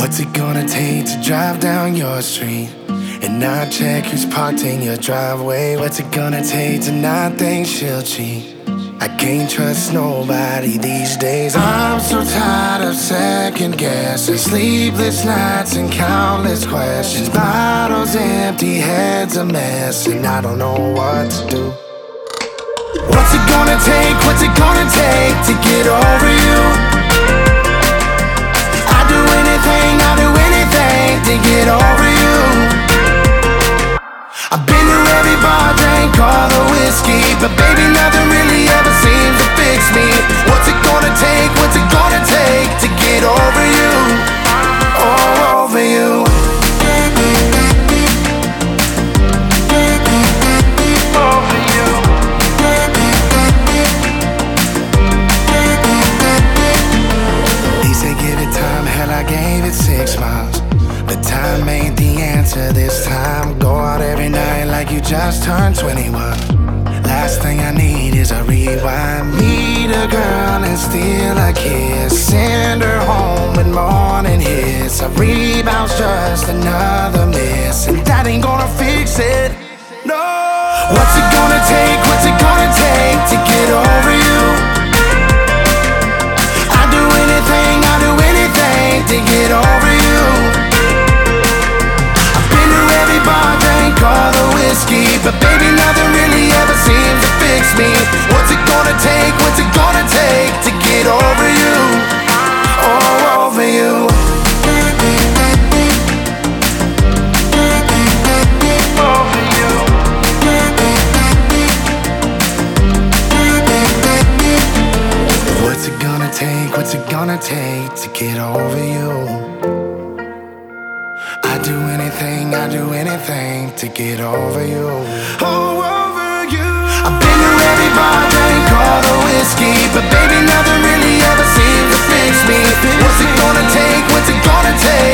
What's it gonna take to drive down your street and not check who's parked in your driveway? What's it gonna take to not think she'll cheat? I can't trust nobody these days. I'm so tired of second guessing, sleepless nights and countless questions. Bottles empty, heads a mess, and I don't know what to do. What's it gonna take, what's it gonna take to get over you? I'll do anything to get over you. I've been to every bar, drank all the whiskey, but baby, nothing really ever seems to fix me. What's it gonna take, what's it gonna take to get over you? Oh, over you. Over you. They say give it time, hell I gave it 6 months. But time ain't the answer this time. Go out every night like you just turned 21. Last thing I need is a rewind. Meet a girl and steal a kiss, send her home with morning hits. A rebound's just another miss, and that ain't gonna fix it, no. What's it gonna take, what's it gonna take to get over you? I'll do anything to get over you. Bar, drank all the whiskey, but baby, nothing really ever seems to fix me. What's it gonna take, what's it gonna take to get over you? Oh, over you. Over you. What's it gonna take, what's it gonna take to get over you? I'd do anything to get over you. Oh, over you. I've been to every bar, drank all the whiskey, but baby, nothing really ever seems to fix me. What's it gonna take, what's it gonna take